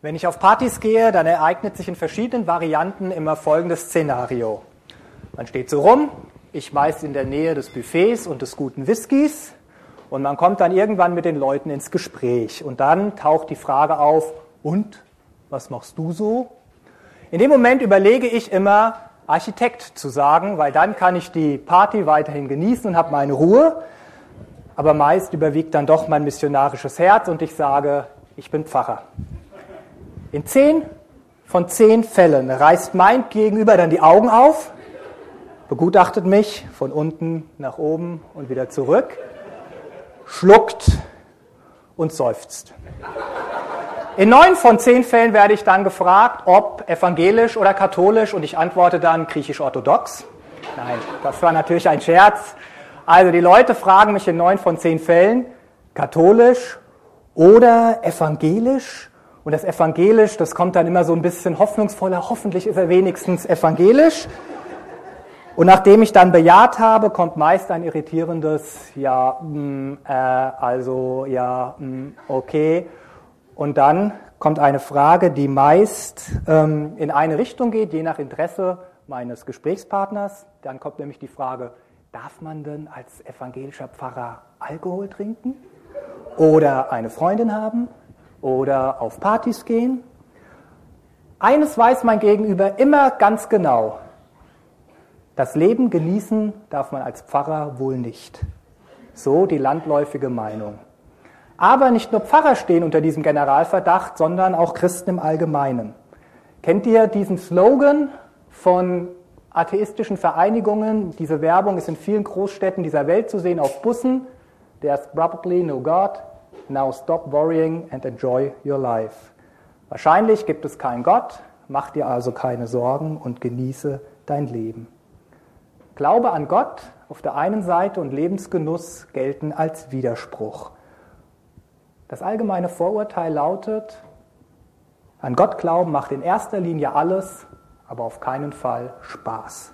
Wenn ich auf Partys gehe, dann ereignet sich in verschiedenen Varianten immer folgendes Szenario. Man steht so rum, ich meist in der Nähe des Buffets und des guten Whiskys und man kommt dann irgendwann mit den Leuten ins Gespräch. Und dann taucht die Frage auf, und, was machst du so? In dem Moment überlege ich immer, Architekt zu sagen, weil dann kann ich die Party weiterhin genießen und habe meine Ruhe. Aber meist überwiegt dann doch mein missionarisches Herz und ich sage, ich bin Pfarrer. In 10 von 10 Fällen reißt mein Gegenüber dann die Augen auf, begutachtet mich von unten nach oben und wieder zurück, schluckt und seufzt. In 9 von 10 Fällen werde ich dann gefragt, ob evangelisch oder katholisch, und ich antworte dann griechisch-orthodox. Nein, das war natürlich ein Scherz. Also die Leute fragen mich in 9 von 10 Fällen, katholisch oder evangelisch. Und das evangelisch, das kommt dann immer so ein bisschen hoffnungsvoller, hoffentlich ist er wenigstens evangelisch. Und nachdem ich dann bejaht habe, kommt meist ein irritierendes okay. Und dann kommt eine Frage, die meist in eine Richtung geht, je nach Interesse meines Gesprächspartners. Dann kommt nämlich die Frage, darf man denn als evangelischer Pfarrer Alkohol trinken? Oder eine Freundin haben? Oder auf Partys gehen? Eines weiß mein Gegenüber immer ganz genau. Das Leben genießen darf man als Pfarrer wohl nicht. So die landläufige Meinung. Aber nicht nur Pfarrer stehen unter diesem Generalverdacht, sondern auch Christen im Allgemeinen. Kennt ihr diesen Slogan von atheistischen Vereinigungen? Diese Werbung ist in vielen Großstädten dieser Welt zu sehen, auf Bussen. There's probably no God. Now stop worrying and enjoy your life. Wahrscheinlich gibt es keinen Gott, mach dir also keine Sorgen und genieße dein Leben. Glaube an Gott auf der einen Seite und Lebensgenuss gelten als Widerspruch. Das allgemeine Vorurteil lautet, an Gott glauben macht in erster Linie alles, aber auf keinen Fall Spaß.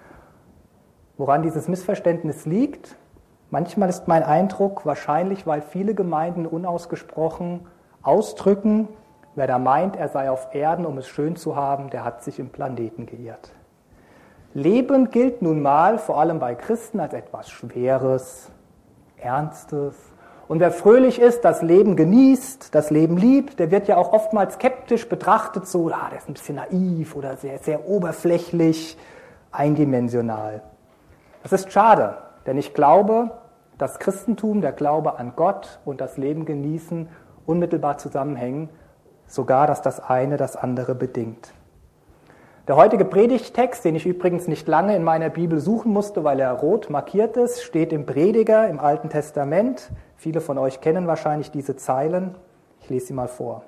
Woran dieses Missverständnis liegt? Manchmal ist mein Eindruck, wahrscheinlich, weil viele Gemeinden unausgesprochen ausdrücken, wer da meint, er sei auf Erden, um es schön zu haben, der hat sich im Planeten geirrt. Leben gilt nun mal, vor allem bei Christen, als etwas Schweres, Ernstes. Und wer fröhlich ist, das Leben genießt, das Leben liebt, der wird ja auch oftmals skeptisch betrachtet, so, der ist ein bisschen naiv oder sehr, sehr oberflächlich, eindimensional. Das ist schade, denn ich glaube, das Christentum, der Glaube an Gott und das Leben genießen unmittelbar zusammenhängen, sogar, dass das eine das andere bedingt. Der heutige Predigttext, den ich übrigens nicht lange in meiner Bibel suchen musste, weil er rot markiert ist, steht im Prediger im Alten Testament. Viele von euch kennen wahrscheinlich diese Zeilen. Ich lese sie mal vor.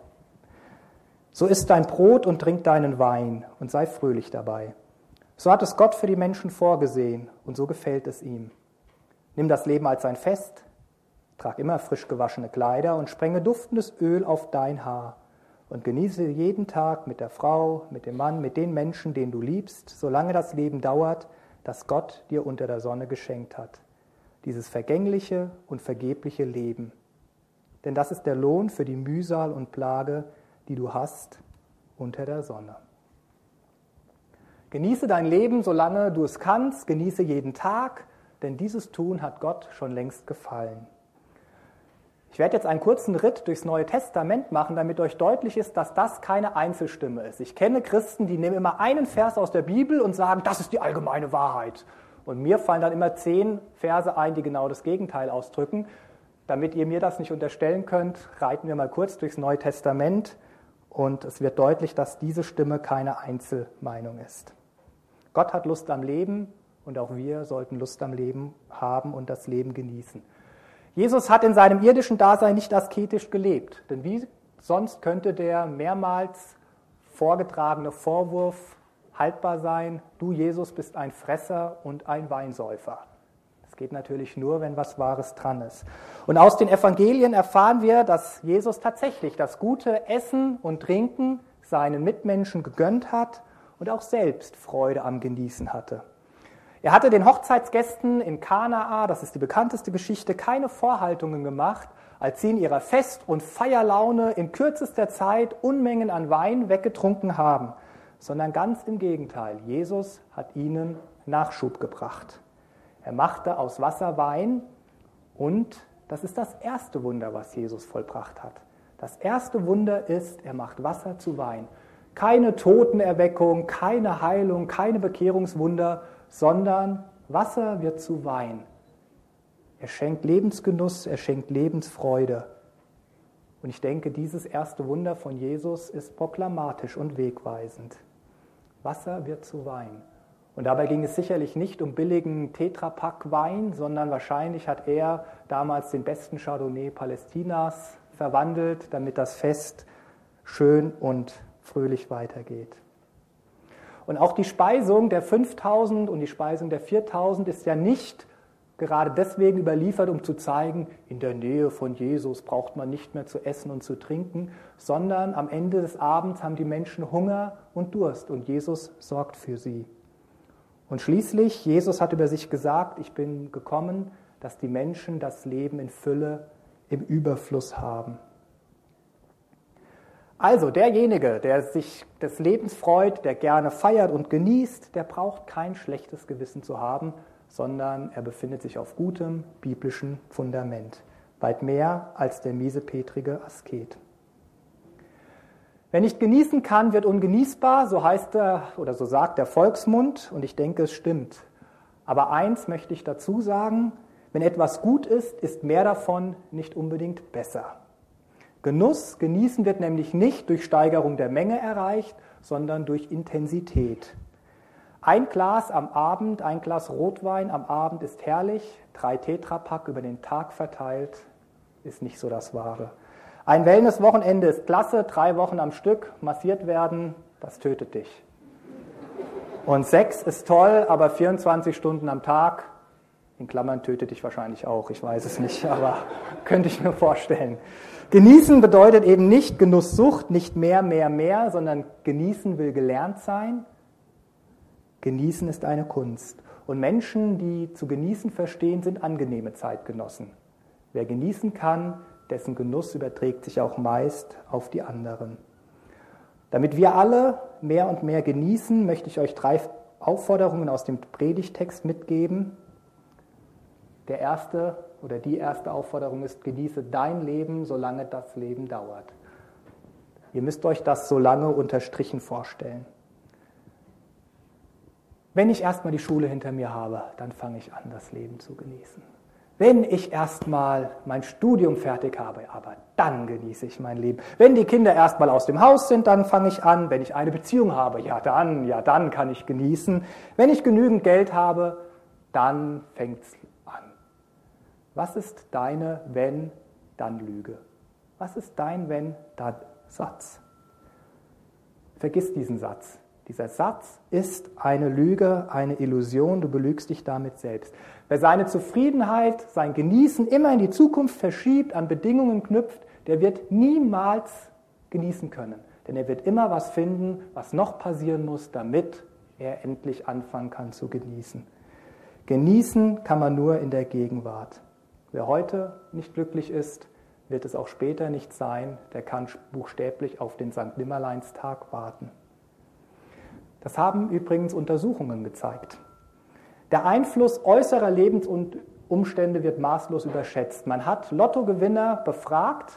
So isst dein Brot und trink deinen Wein und sei fröhlich dabei. So hat es Gott für die Menschen vorgesehen und so gefällt es ihm. Nimm das Leben als ein Fest, trag immer frisch gewaschene Kleider und sprenge duftendes Öl auf dein Haar und genieße jeden Tag mit der Frau, mit dem Mann, mit den Menschen, den du liebst, solange das Leben dauert, das Gott dir unter der Sonne geschenkt hat. Dieses vergängliche und vergebliche Leben. Denn das ist der Lohn für die Mühsal und Plage, die du hast unter der Sonne. Genieße dein Leben, solange du es kannst, genieße jeden Tag, denn dieses Tun hat Gott schon längst gefallen. Ich werde jetzt einen kurzen Ritt durchs Neue Testament machen, damit euch deutlich ist, dass das keine Einzelstimme ist. Ich kenne Christen, die nehmen immer einen Vers aus der Bibel und sagen, das ist die allgemeine Wahrheit. Und mir fallen dann immer 10 Verse ein, die genau das Gegenteil ausdrücken. Damit ihr mir das nicht unterstellen könnt, reiten wir mal kurz durchs Neue Testament und es wird deutlich, dass diese Stimme keine Einzelmeinung ist. Gott hat Lust am Leben und auch wir sollten Lust am Leben haben und das Leben genießen. Jesus hat in seinem irdischen Dasein nicht asketisch gelebt, denn wie sonst könnte der mehrmals vorgetragene Vorwurf haltbar sein, du Jesus bist ein Fresser und ein Weinsäufer. Das geht natürlich nur, wenn was Wahres dran ist. Und aus den Evangelien erfahren wir, dass Jesus tatsächlich das gute Essen und Trinken seinen Mitmenschen gegönnt hat und auch selbst Freude am Genießen hatte. Er hatte den Hochzeitsgästen in Kanaa, das ist die bekannteste Geschichte, keine Vorhaltungen gemacht, als sie in ihrer Fest- und Feierlaune in kürzester Zeit Unmengen an Wein weggetrunken haben, sondern ganz im Gegenteil. Jesus hat ihnen Nachschub gebracht. Er machte aus Wasser Wein und das ist das erste Wunder, was Jesus vollbracht hat. Das erste Wunder ist, er macht Wasser zu Wein. Keine Totenerweckung, keine Heilung, keine Bekehrungswunder, sondern Wasser wird zu Wein. Er schenkt Lebensgenuss, er schenkt Lebensfreude. Und ich denke, dieses erste Wunder von Jesus ist proklamatisch und wegweisend. Wasser wird zu Wein. Und dabei ging es sicherlich nicht um billigen Tetrapack-Wein, sondern wahrscheinlich hat er damals den besten Chardonnay Palästinas verwandelt, damit das Fest schön und fröhlich weitergeht. Und auch die Speisung der 5.000 und die Speisung der 4.000 ist ja nicht gerade deswegen überliefert, um zu zeigen, in der Nähe von Jesus braucht man nicht mehr zu essen und zu trinken, sondern am Ende des Abends haben die Menschen Hunger und Durst und Jesus sorgt für sie. Und schließlich, Jesus hat über sich gesagt, ich bin gekommen, dass die Menschen das Leben in Fülle, im Überfluss haben. Also derjenige, der sich des Lebens freut, der gerne feiert und genießt, der braucht kein schlechtes Gewissen zu haben, sondern er befindet sich auf gutem biblischen Fundament. Weit mehr als der miesepetrige Asket. Wer nicht genießen kann, wird ungenießbar, so heißt er oder so sagt der Volksmund und ich denke, es stimmt. Aber eins möchte ich dazu sagen, wenn etwas gut ist, ist mehr davon nicht unbedingt besser. Genuss, genießen wird nämlich nicht durch Steigerung der Menge erreicht, sondern durch Intensität. Ein Glas am Abend, ein Glas Rotwein am Abend ist herrlich, 3 Tetrapack über den Tag verteilt ist nicht so das Wahre. Ein Wellness-Wochenende ist klasse, 3 Wochen am Stück, massiert werden, das tötet dich. Und Sex ist toll, aber 24 Stunden am Tag, in Klammern tötet dich wahrscheinlich auch, ich weiß es nicht, aber könnte ich mir vorstellen. Genießen bedeutet eben nicht Genusssucht, nicht mehr, sondern genießen will gelernt sein. Genießen ist eine Kunst. Und Menschen, die zu genießen verstehen, sind angenehme Zeitgenossen. Wer genießen kann, dessen Genuss überträgt sich auch meist auf die anderen. Damit wir alle mehr und mehr genießen, möchte ich euch 3 Aufforderungen aus dem Predigtext mitgeben. Der erste oder die erste Aufforderung ist, genieße dein Leben, solange das Leben dauert. Ihr müsst euch das so lange unterstrichen vorstellen. Wenn ich erstmal die Schule hinter mir habe, dann fange ich an, das Leben zu genießen. Wenn ich erstmal mein Studium fertig habe, aber dann genieße ich mein Leben. Wenn die Kinder erstmal aus dem Haus sind, dann fange ich an. Wenn ich eine Beziehung habe, ja dann kann ich genießen. Wenn ich genügend Geld habe, dann fängt es an. Was ist deine Wenn-Dann-Lüge? Was ist dein Wenn-Dann-Satz? Vergiss diesen Satz. Dieser Satz ist eine Lüge, eine Illusion, du belügst dich damit selbst. Wer seine Zufriedenheit, sein Genießen immer in die Zukunft verschiebt, an Bedingungen knüpft, der wird niemals genießen können. Denn er wird immer was finden, was noch passieren muss, damit er endlich anfangen kann zu genießen. Genießen kann man nur in der Gegenwart. Wer heute nicht glücklich ist, wird es auch später nicht sein, der kann buchstäblich auf den Sankt Nimmerleinstag warten. Das haben übrigens Untersuchungen gezeigt. Der Einfluss äußerer Lebensumstände wird maßlos überschätzt. Man hat Lottogewinner befragt,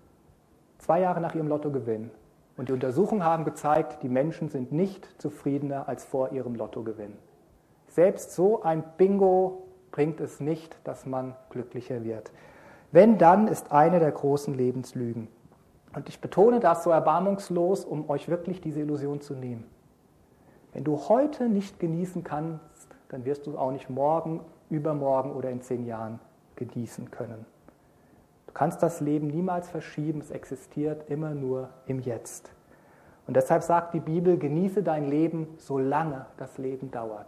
2 Jahre nach ihrem Lottogewinn. Und die Untersuchungen haben gezeigt, die Menschen sind nicht zufriedener als vor ihrem Lottogewinn. Selbst so ein Bingo bringt es nicht, dass man glücklicher wird. Wenn, dann ist eine der großen Lebenslügen. Und ich betone das so erbarmungslos, um euch wirklich diese Illusion zu nehmen. Wenn du heute nicht genießen kannst, dann wirst du auch nicht morgen, übermorgen oder in 10 Jahren genießen können. Du kannst das Leben niemals verschieben, es existiert immer nur im Jetzt. Und deshalb sagt die Bibel, genieße dein Leben, solange das Leben dauert.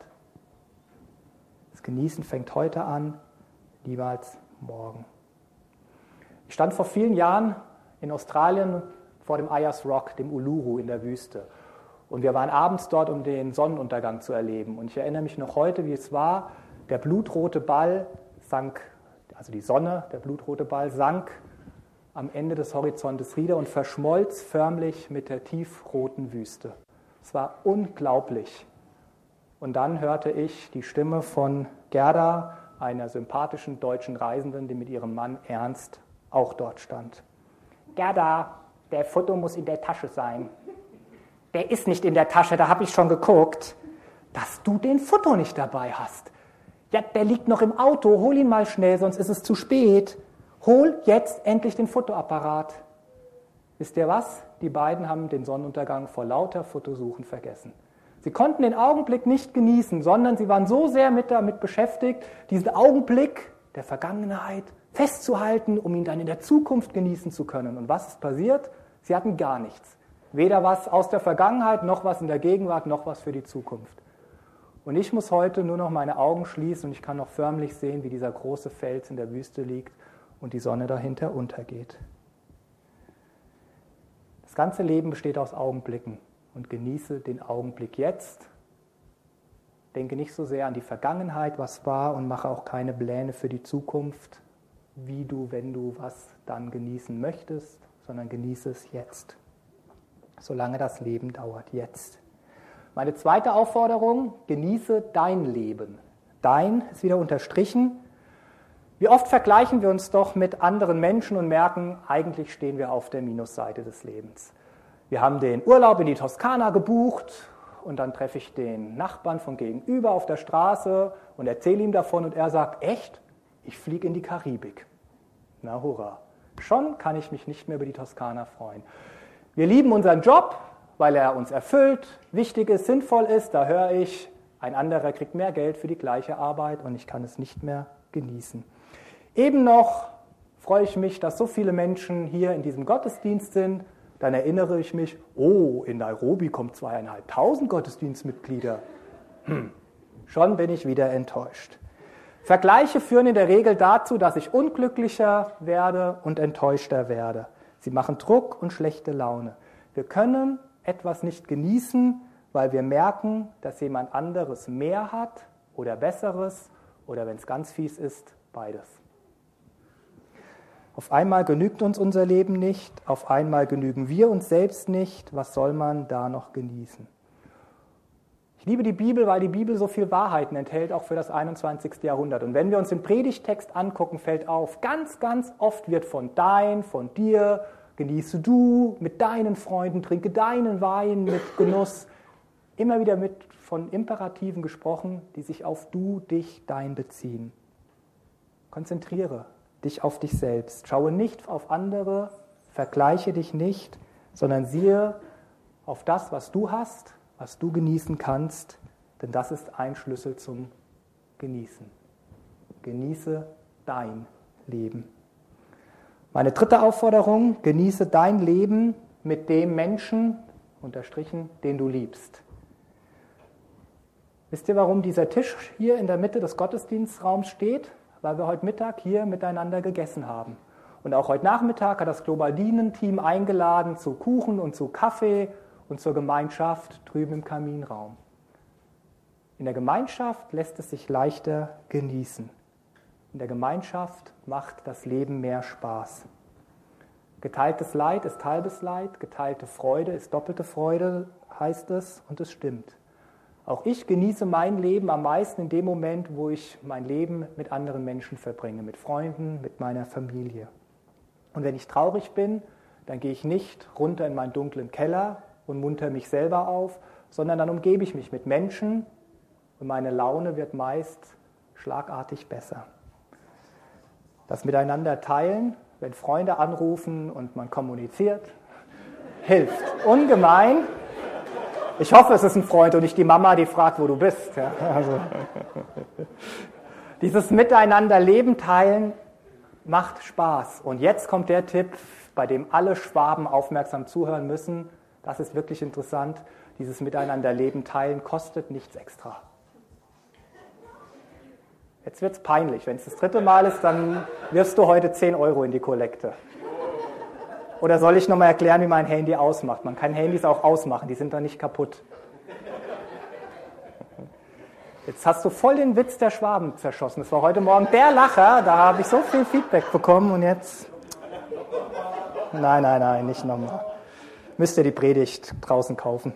Das Genießen fängt heute an, niemals morgen. Ich stand vor vielen Jahren in Australien vor dem Ayers Rock, dem Uluru in der Wüste. Und wir waren abends dort, um den Sonnenuntergang zu erleben. Und ich erinnere mich noch heute, wie es war. Der blutrote Ball sank, also die Sonne, der blutrote Ball sank am Ende des Horizontes wieder und verschmolz förmlich mit der tiefroten Wüste. Es war unglaublich. Und dann hörte ich die Stimme von Gerda, einer sympathischen deutschen Reisenden, die mit ihrem Mann Ernst auch dort stand. Gerda, der Foto muss in der Tasche sein. Der ist nicht in der Tasche, da habe ich schon geguckt. Dass du den Foto nicht dabei hast. Ja, der liegt noch im Auto, hol ihn mal schnell, sonst ist es zu spät. Hol jetzt endlich den Fotoapparat. Wisst ihr was? Die beiden haben den Sonnenuntergang vor lauter Fotosuchen vergessen. Sie konnten den Augenblick nicht genießen, sondern sie waren so sehr damit beschäftigt, diesen Augenblick der Vergangenheit festzuhalten, um ihn dann in der Zukunft genießen zu können. Und was ist passiert? Sie hatten gar nichts. Weder was aus der Vergangenheit, noch was in der Gegenwart, noch was für die Zukunft. Und ich muss heute nur noch meine Augen schließen und ich kann noch förmlich sehen, wie dieser große Fels in der Wüste liegt und die Sonne dahinter untergeht. Das ganze Leben besteht aus Augenblicken und genieße den Augenblick jetzt. Denke nicht so sehr an die Vergangenheit, was war, und mache auch keine Pläne für die Zukunft, wie du, wenn du was dann genießen möchtest, sondern genieße es jetzt. Solange das Leben dauert, jetzt. Meine zweite Aufforderung, genieße dein Leben. Dein ist wieder unterstrichen. Wie oft vergleichen wir uns doch mit anderen Menschen und merken, eigentlich stehen wir auf der Minusseite des Lebens. Wir haben den Urlaub in die Toskana gebucht und dann treffe ich den Nachbarn von gegenüber auf der Straße und erzähle ihm davon und er sagt, echt? Ich fliege in die Karibik. Na hurra. Schon kann ich mich nicht mehr über die Toskana freuen. Wir lieben unseren Job, weil er uns erfüllt, wichtig ist, sinnvoll ist. Da höre ich, ein anderer kriegt mehr Geld für die gleiche Arbeit und ich kann es nicht mehr genießen. Eben noch freue ich mich, dass so viele Menschen hier in diesem Gottesdienst sind. Dann erinnere ich mich, oh, in Nairobi kommen 2.500 Gottesdienstmitglieder. Schon bin ich wieder enttäuscht. Vergleiche führen in der Regel dazu, dass ich unglücklicher werde und enttäuschter werde. Sie machen Druck und schlechte Laune. Wir können etwas nicht genießen, weil wir merken, dass jemand anderes mehr hat oder Besseres oder, wenn es ganz fies ist, beides. Auf einmal genügt uns unser Leben nicht, auf einmal genügen wir uns selbst nicht. Was soll man da noch genießen? Ich liebe die Bibel, weil die Bibel so viel Wahrheiten enthält, auch für das 21. Jahrhundert. Und wenn wir uns den Predigtext angucken, fällt auf, ganz, ganz oft wird von dir, genieße du, mit deinen Freunden, trinke deinen Wein mit Genuss, immer wieder von Imperativen gesprochen, die sich auf du, dich, dein beziehen. Konzentriere dich auf dich selbst. Schaue nicht auf andere, vergleiche dich nicht, sondern siehe auf das, was du hast, was du genießen kannst, denn das ist ein Schlüssel zum Genießen. Genieße dein Leben. Meine dritte Aufforderung, genieße dein Leben mit dem Menschen, unterstrichen, den du liebst. Wisst ihr, warum dieser Tisch hier in der Mitte des Gottesdienstraums steht? Weil wir heute Mittag hier miteinander gegessen haben. Und auch heute Nachmittag hat das Global-Dienen-Team eingeladen zu Kuchen und zu Kaffee und zur Gemeinschaft drüben im Kaminraum. In der Gemeinschaft lässt es sich leichter genießen. In der Gemeinschaft macht das Leben mehr Spaß. Geteiltes Leid ist halbes Leid, geteilte Freude ist doppelte Freude, heißt es, und es stimmt. Auch ich genieße mein Leben am meisten in dem Moment, wo ich mein Leben mit anderen Menschen verbringe, mit Freunden, mit meiner Familie. Und wenn ich traurig bin, dann gehe ich nicht runter in meinen dunklen Keller und munter mich selber auf, sondern dann umgebe ich mich mit Menschen und meine Laune wird meist schlagartig besser. Das Miteinander teilen, wenn Freunde anrufen und man kommuniziert, hilft ungemein. Ich hoffe, es ist ein Freund und nicht die Mama, die fragt, wo du bist. Ja, also. Dieses Miteinander Leben teilen macht Spaß. Und jetzt kommt der Tipp, bei dem alle Schwaben aufmerksam zuhören müssen. Das ist wirklich interessant. Dieses Miteinander Leben teilen kostet nichts extra. Jetzt wird es peinlich. Wenn es das 3. Mal ist, dann wirfst du heute 10 € in die Kollekte. Oder soll ich nochmal erklären, wie mein Handy ausmacht? Man kann Handys auch ausmachen, die sind dann nicht kaputt. Jetzt hast du voll den Witz der Schwaben zerschossen. Das war heute Morgen der Lacher, da habe ich so viel Feedback bekommen und jetzt... Nein, nicht nochmal. Müsst ihr die Predigt draußen kaufen.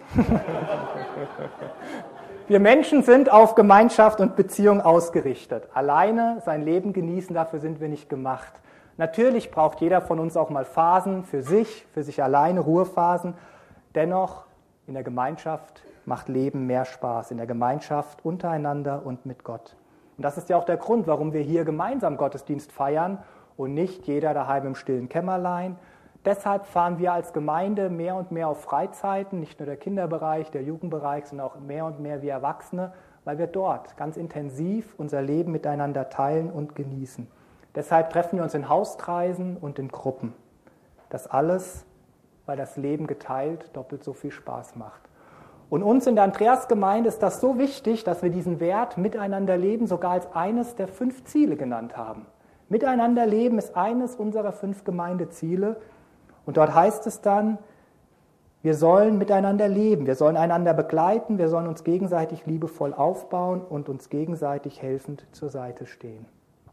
Wir Menschen sind auf Gemeinschaft und Beziehung ausgerichtet. Alleine sein Leben genießen, dafür sind wir nicht gemacht. Natürlich braucht jeder von uns auch mal Phasen für sich alleine, Ruhephasen. Dennoch, in der Gemeinschaft macht Leben mehr Spaß, in der Gemeinschaft untereinander und mit Gott. Und das ist ja auch der Grund, warum wir hier gemeinsam Gottesdienst feiern und nicht jeder daheim im stillen Kämmerlein. Deshalb fahren wir als Gemeinde mehr und mehr auf Freizeiten, nicht nur der Kinderbereich, der Jugendbereich, sondern auch mehr und mehr wir Erwachsene, weil wir dort ganz intensiv unser Leben miteinander teilen und genießen. Deshalb treffen wir uns in Hauskreisen und in Gruppen. Das alles, weil das Leben geteilt doppelt so viel Spaß macht. Und uns in der Andreasgemeinde ist das so wichtig, dass wir diesen Wert Miteinander leben sogar als eines der 5 Ziele genannt haben. Miteinander leben ist eines unserer 5 Gemeindeziele. Und dort heißt es dann, wir sollen miteinander leben, wir sollen einander begleiten, wir sollen uns gegenseitig liebevoll aufbauen und uns gegenseitig helfend zur Seite stehen.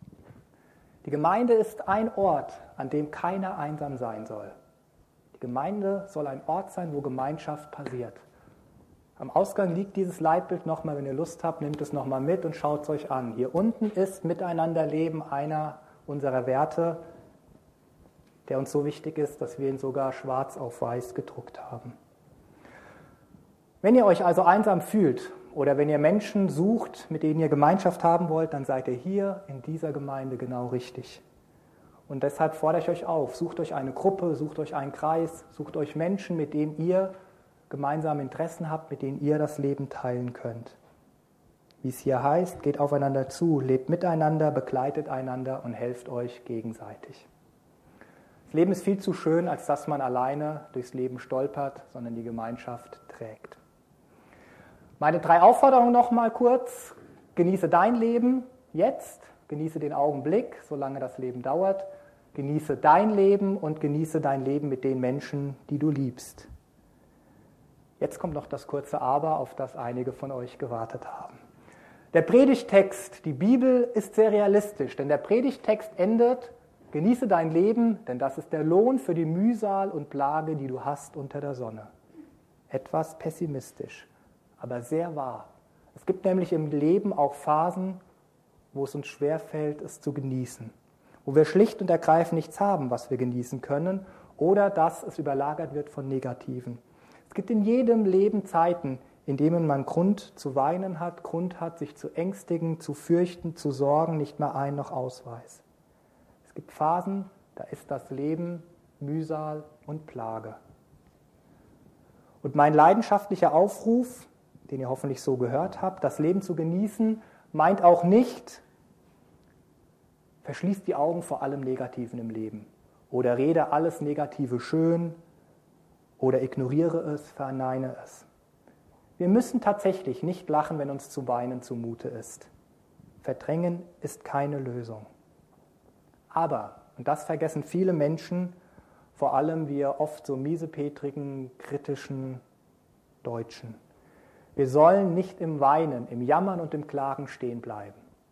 Die Gemeinde ist ein Ort, an dem keiner einsam sein soll. Die Gemeinde soll ein Ort sein, wo Gemeinschaft passiert. Am Ausgang liegt dieses Leitbild nochmal, wenn ihr Lust habt, nehmt es nochmal mit und schaut es euch an. Hier unten ist Miteinanderleben einer unserer Werte, der uns so wichtig ist, dass wir ihn sogar schwarz auf weiß gedruckt haben. Wenn ihr euch also einsam fühlt oder wenn ihr Menschen sucht, mit denen ihr Gemeinschaft haben wollt, dann seid ihr hier in dieser Gemeinde genau richtig. Und deshalb fordere ich euch auf, sucht euch eine Gruppe, sucht euch einen Kreis, sucht euch Menschen, mit denen ihr gemeinsame Interessen habt, mit denen ihr das Leben teilen könnt. Wie es hier heißt, geht aufeinander zu, lebt miteinander, begleitet einander und helft euch gegenseitig. Das Leben ist viel zu schön, als dass man alleine durchs Leben stolpert, sondern die Gemeinschaft trägt. Meine 3 Aufforderungen noch mal kurz. Genieße dein Leben jetzt, genieße den Augenblick, solange das Leben dauert. Genieße dein Leben und genieße dein Leben mit den Menschen, die du liebst. Jetzt kommt noch das kurze Aber, auf das einige von euch gewartet haben. Der Predigttext, die Bibel, ist sehr realistisch, denn der Predigttext endet: Genieße dein Leben, denn das ist der Lohn für die Mühsal und Plage, die du hast unter der Sonne. Etwas pessimistisch, aber sehr wahr. Es gibt nämlich im Leben auch Phasen, wo es uns schwerfällt, es zu genießen. Wo wir schlicht und ergreifend nichts haben, was wir genießen können, oder dass es überlagert wird von Negativen. Es gibt in jedem Leben Zeiten, in denen man Grund zu weinen hat, Grund hat, sich zu ängstigen, zu fürchten, zu sorgen, nicht mehr Ein- noch Ausweis. Es gibt Phasen, da ist das Leben Mühsal und Plage. Und mein leidenschaftlicher Aufruf, den ihr hoffentlich so gehört habt, das Leben zu genießen, meint auch nicht, verschließt die Augen vor allem Negativen im Leben oder rede alles Negative schön oder ignoriere es, verneine es. Wir müssen tatsächlich nicht lachen, wenn uns zu weinen zumute ist. Verdrängen ist keine Lösung. Aber, und das vergessen viele Menschen, vor allem wir oft so miesepetrigen, kritischen Deutschen, wir sollen nicht im Weinen, im Jammern und im Klagen stehen bleiben.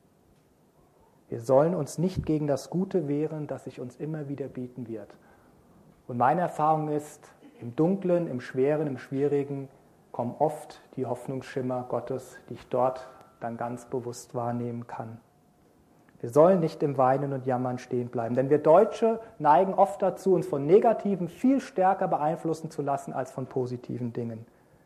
Wir sollen uns nicht gegen das Gute wehren, das sich uns immer wieder bieten wird. Und meine Erfahrung ist, im Dunklen, im Schweren, im Schwierigen kommen oft die Hoffnungsschimmer Gottes, die ich dort dann ganz bewusst wahrnehmen kann. Wir sollen nicht im Weinen und Jammern stehen bleiben, denn wir Deutsche neigen oft dazu, uns von Negativen viel stärker beeinflussen zu lassen als von positiven Dingen.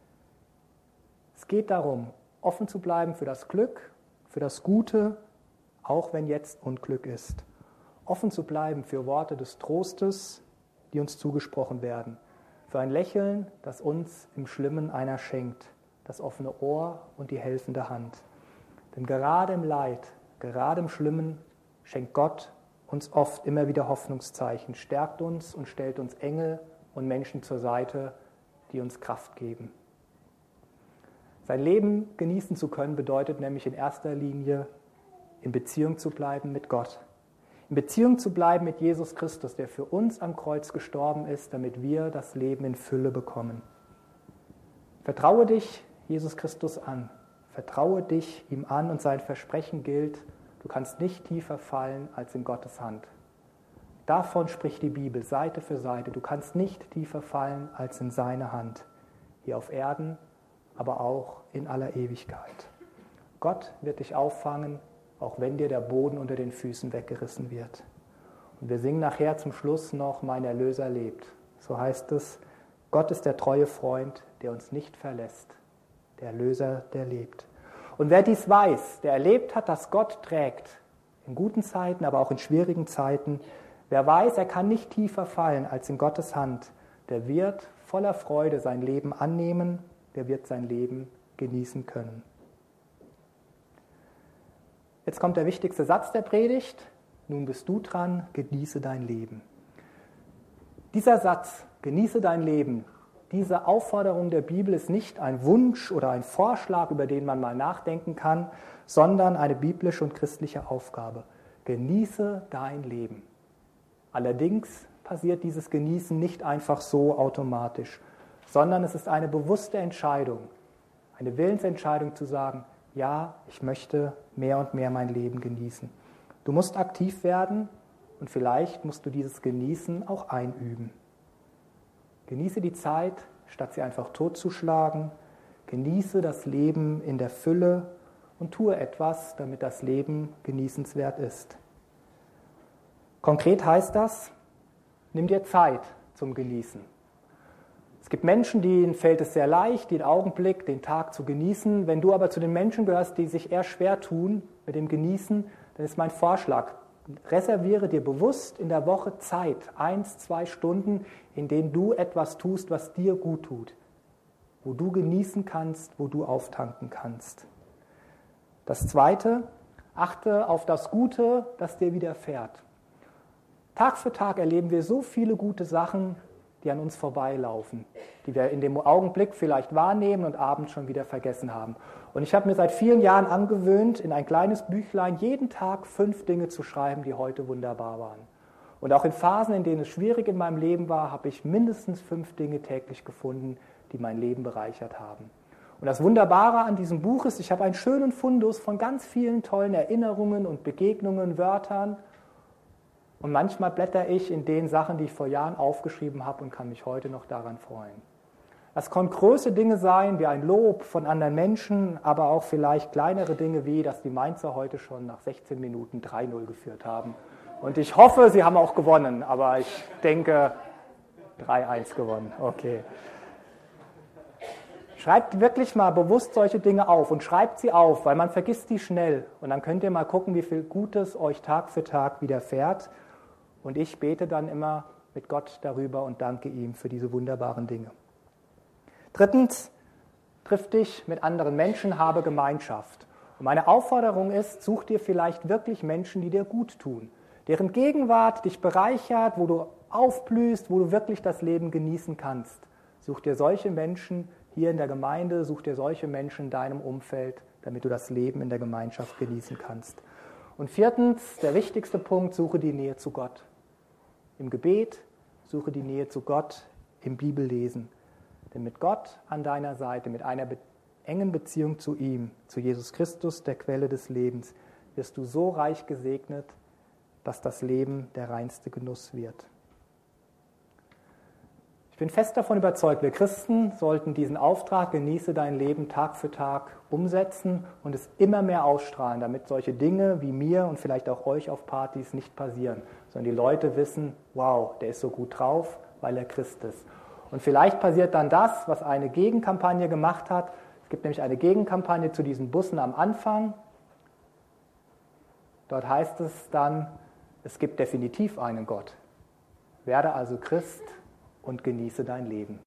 Es geht darum, offen zu bleiben für das Glück, für das Gute, auch wenn jetzt Unglück ist. Offen zu bleiben für Worte des Trostes, die uns zugesprochen werden. Für ein Lächeln, das uns im Schlimmen einer schenkt. Das offene Ohr und die helfende Hand. Denn gerade im Leid, gerade im Schlimmen schenkt Gott uns oft immer wieder Hoffnungszeichen, stärkt uns und stellt uns Engel und Menschen zur Seite, die uns Kraft geben. Sein Leben genießen zu können bedeutet nämlich in erster Linie, in Beziehung zu bleiben mit Gott. In Beziehung zu bleiben mit Jesus Christus, der für uns am Kreuz gestorben ist, damit wir das Leben in Fülle bekommen. Vertraue dich Jesus Christus an. Vertraue dich ihm an und sein Versprechen gilt, du kannst nicht tiefer fallen als in Gottes Hand. Davon spricht die Bibel Seite für Seite. Du kannst nicht tiefer fallen als in seine Hand, hier auf Erden, aber auch in aller Ewigkeit. Gott wird dich auffangen, auch wenn dir der Boden unter den Füßen weggerissen wird. Und wir singen nachher zum Schluss noch, mein Erlöser lebt. So heißt es, Gott ist der treue Freund, der uns nicht verlässt. Der Erlöser, der lebt. Und wer dies weiß, der erlebt hat, dass Gott trägt, in guten Zeiten, aber auch in schwierigen Zeiten, wer weiß, er kann nicht tiefer fallen als in Gottes Hand, der wird voller Freude sein Leben annehmen, der wird sein Leben genießen können. Jetzt kommt der wichtigste Satz der Predigt. Nun bist du dran, genieße dein Leben. Dieser Satz, genieße dein Leben, diese Aufforderung der Bibel ist nicht ein Wunsch oder ein Vorschlag, über den man mal nachdenken kann, sondern eine biblische und christliche Aufgabe. Genieße dein Leben. Allerdings passiert dieses Genießen nicht einfach so automatisch, sondern es ist eine bewusste Entscheidung, eine Willensentscheidung zu sagen, ja, ich möchte mehr und mehr mein Leben genießen. Du musst aktiv werden und vielleicht musst du dieses Genießen auch einüben. Genieße die Zeit, statt sie einfach totzuschlagen. Genieße das Leben in der Fülle und tue etwas, damit das Leben genießenswert ist. Konkret heißt das, nimm dir Zeit zum Genießen. Es gibt Menschen, denen fällt es sehr leicht, den Augenblick, den Tag zu genießen. Wenn du aber zu den Menschen gehörst, die sich eher schwer tun mit dem Genießen, dann ist mein Vorschlag, reserviere dir bewusst in der Woche Zeit, 1-2 Stunden, in denen du etwas tust, was dir gut tut, wo du genießen kannst, wo du auftanken kannst. Das Zweite, achte auf das Gute, das dir widerfährt. Tag für Tag erleben wir so viele gute Sachen, die an uns vorbeilaufen, die wir in dem Augenblick vielleicht wahrnehmen und abends schon wieder vergessen haben. Und ich habe mir seit vielen Jahren angewöhnt, in ein kleines Büchlein jeden Tag 5 Dinge zu schreiben, die heute wunderbar waren. Und auch in Phasen, in denen es schwierig in meinem Leben war, habe ich mindestens 5 Dinge täglich gefunden, die mein Leben bereichert haben. Und das Wunderbare an diesem Buch ist, ich habe einen schönen Fundus von ganz vielen tollen Erinnerungen und Begegnungen, Wörtern. Und manchmal blätter ich in den Sachen, die ich vor Jahren aufgeschrieben habe und kann mich heute noch daran freuen. Das können große Dinge sein, wie ein Lob von anderen Menschen, aber auch vielleicht kleinere Dinge, wie dass die Mainzer heute schon nach 16 Minuten 3-0 geführt haben. Und ich hoffe, sie haben auch gewonnen, aber ich denke 3-1 gewonnen. Okay. Schreibt wirklich mal bewusst solche Dinge auf und schreibt sie auf, weil man vergisst die schnell. Und dann könnt ihr mal gucken, wie viel Gutes euch Tag für Tag widerfährt. Und ich bete dann immer mit Gott darüber und danke ihm für diese wunderbaren Dinge. Drittens, triff dich mit anderen Menschen, habe Gemeinschaft. Und meine Aufforderung ist, such dir vielleicht wirklich Menschen, die dir gut tun, deren Gegenwart dich bereichert, wo du aufblühst, wo du wirklich das Leben genießen kannst. Such dir solche Menschen hier in der Gemeinde, such dir solche Menschen in deinem Umfeld, damit du das Leben in der Gemeinschaft genießen kannst. Und viertens, der wichtigste Punkt, suche die Nähe zu Gott. Im Gebet, suche die Nähe zu Gott, im Bibellesen. Denn mit Gott an deiner Seite, mit einer engen Beziehung zu ihm, zu Jesus Christus, der Quelle des Lebens, wirst du so reich gesegnet, dass das Leben der reinste Genuss wird. Ich bin fest davon überzeugt, wir Christen sollten diesen Auftrag, genieße dein Leben Tag für Tag, umsetzen und es immer mehr ausstrahlen, damit solche Dinge wie mir und vielleicht auch euch auf Partys nicht passieren, sondern die Leute wissen, wow, der ist so gut drauf, weil er Christ ist. Und vielleicht passiert dann das, was eine Gegenkampagne gemacht hat. Es gibt nämlich eine Gegenkampagne zu diesen Bussen am Anfang. Dort heißt es dann, es gibt definitiv einen Gott. Werde also Christ und genieße dein Leben.